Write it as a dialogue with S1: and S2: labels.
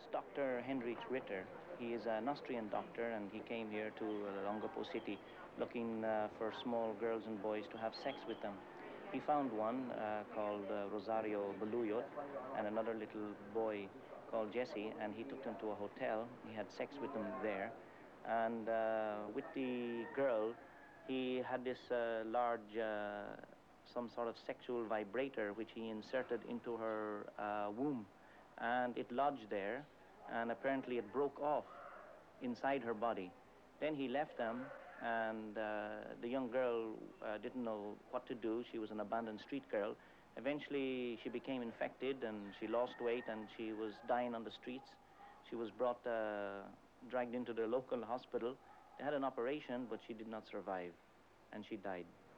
S1: Dr. Heinrich Ritter. He is an Austrian doctor, and he came here to Longapo City looking for small girls and boys to have sex with them. He found one called Rosario Baluyot and another little boy called Jesse, and he took them to a hotel. He had sex with them there. And with the girl, he had this large, some sort of sexual vibrator which he inserted into her womb. And it lodged there, and apparently it broke off inside her body. Then he left them, and the young girl didn't know what to do. She was an abandoned street girl. Eventually, she became infected, and she lost weight, and she was dying on the streets. She was brought, dragged into the local hospital. They had an operation, but she did not survive, and she died.